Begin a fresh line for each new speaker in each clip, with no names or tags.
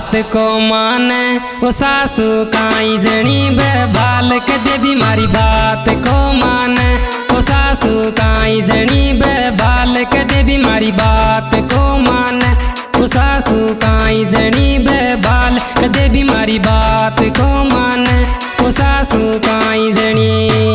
बात को माने वो सासू काई जनी बेबाल कदे भी मारी बात को माने वो सासू काई जनी बेबाल कदे भी मारी बात को माने वो सासू काई जनी बेबाल कदे भी मारी बात को माने वो सासू काई जनी।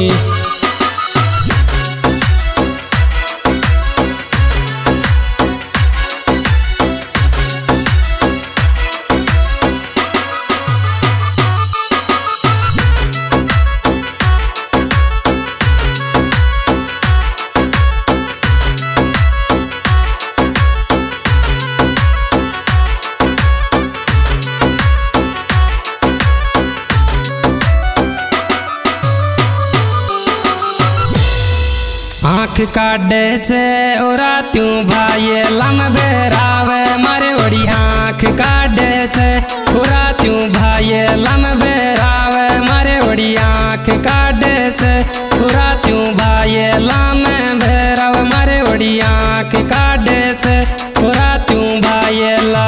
आँख काटे छे ओ रात्यूं भाई लम बेरावे मारे ओड़ी आँख काटे छे ओ रात्यूं भाई लम बेरावे मारे ओड़ी आँख काटे छे ओ रात्यूं भाई लम बेरावे मारे ओड़ी आँख काटे छे ओ रात्यूं भाई ला।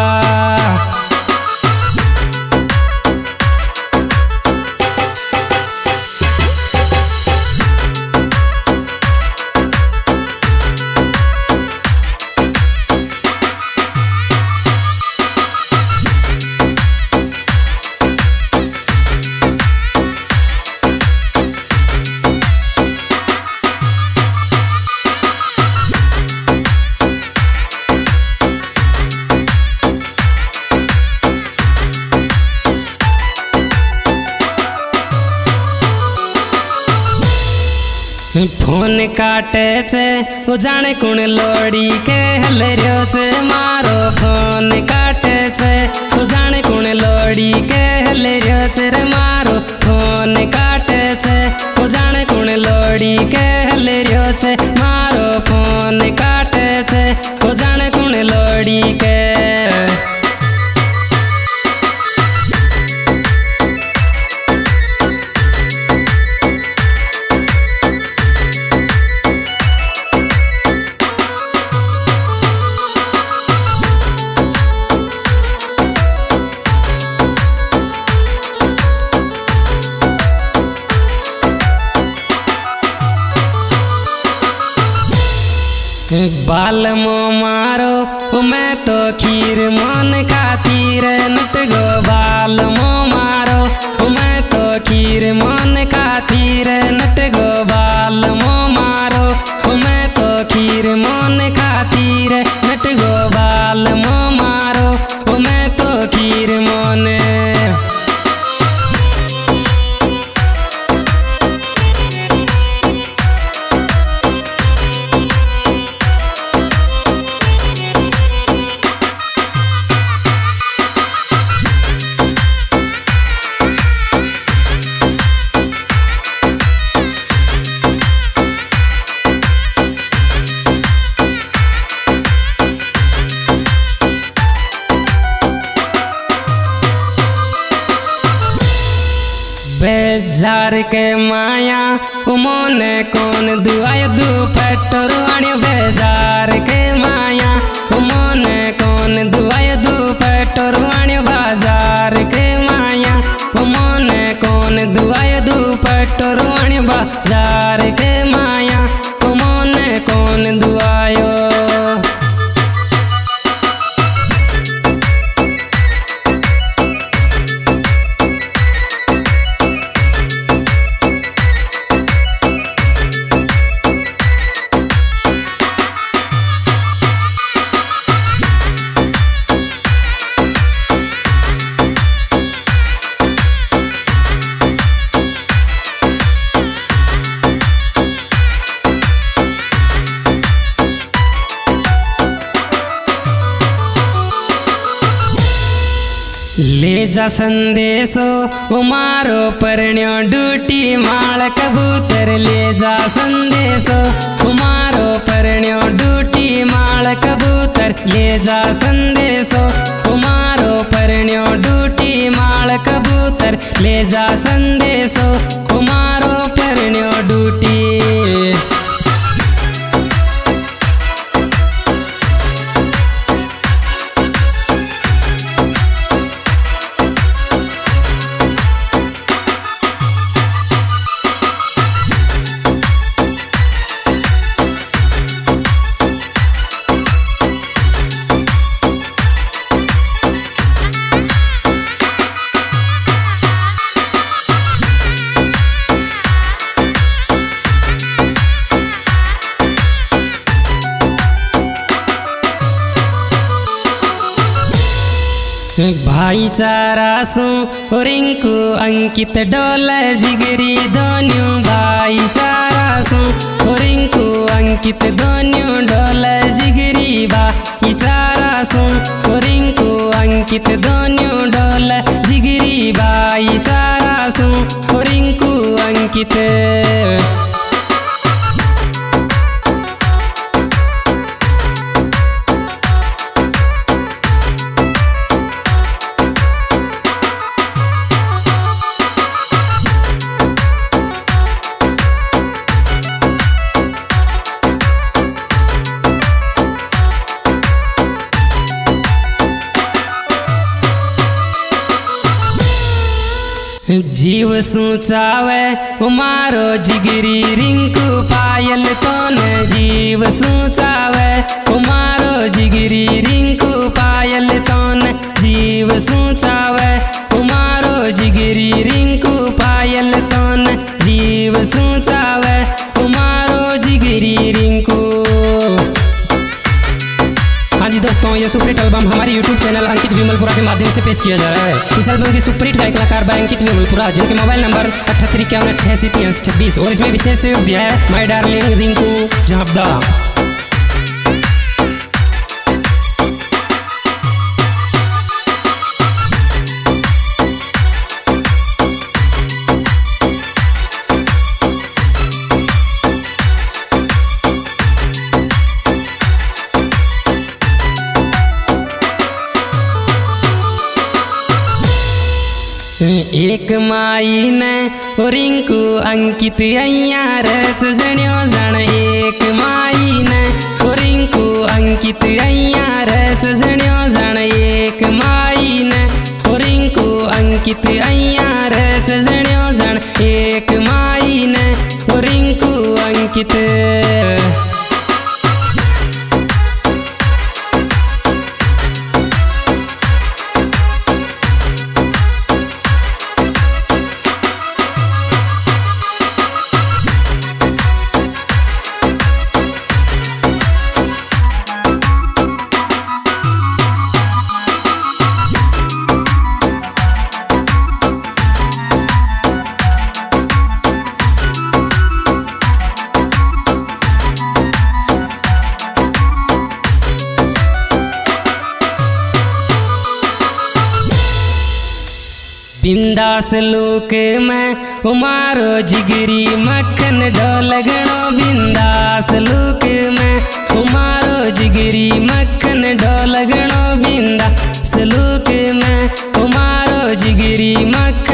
फोन काटे छे वो जाने कुण लोड़ी के हल रह्यो छे मारो फोन काटे छे वो जाने कुण लोड़ी के हल रह्यो छे रे मारो फोन काटे छे वो जाने कुण लोड़ी के हल रह्यो छे मारो फोन काटे छे वो जाने कुण लोड़ी के। बाल मो मारो मैं तो खीर मन खाती रे नट गो बाल मो मारो मैं तो खीर मन खाती रे नट गो बाल मो मारो मैं तो खीर मन खाती रे नट गो बाल मो मारो मैं तो खीर मन। बेजार के माया उमोने कौन दुआय दू पेट्रोल आने बेजार के माया उमोने कौन दुआय दू पेट्रोल आने बाजार के माया उमोने कौन दुआय दू पेट्रोल आने बाजार के माया उमोने कौन दुआयो। ले जा संदेशो वो मारो परण्यो डूटी माल कबूतर ले जा संदेशो वो मारो परण्यो डूटी माल कबूतर ले जा संदेशो वो मारो परण्यो डूटी माल कबूतर ले जा संदेशो वो मारो परण्यो डूटी। भाईचारा सु रिंकू अंकित डोल जिगरी दोन्यों भाईचारा सु रिंकू अंकित दोन्यों डोल जिगरी भाईचारा सु रिंकू अंकित दोन्यों डोल जिगरी भाईचारा सु रिंकू अंकित। जीव सूचावे उमारो जिगरी रिंकू पायल तो न जीव सूचावे उमारो जिगरी रिंकू पायल तो न जीव सूचावे उमारो जिगरी रिंकू पायल तो न जीव सूचावे उमारो जिगरी रिंकू। हाँ जी दोस्तों, ये सुपरहिट एल्बम हमारे YouTube चैनल अंकित विमलपुरा के माध्यम से पेश किया जा रहा है। इस एल्बम की सुपरहिट गायक कलाकार बाय अंकित विमलपुरा, जिनके मोबाइल नंबर 7851888326 और इसमें विशेष सहयोग दिया है माय डार्लिंग रिंकू झापदा। एक माई ने रिंकू अंकित अय्या रच जण्यो जण एक माई ने रिंकू अंकित अय्या रच जण्यो जण एक माई ने रिंकू अंकित अय्या रच जण्यो जण एक माई ने रिंकू अंकित। बिंदास लोक में उमारो जिगरी मक्खन डोल गणो बिंदास लोक में उमारो जिगरी मक्खन डोल गणो बिंदास लोक में उमारो जिगरी मक्खन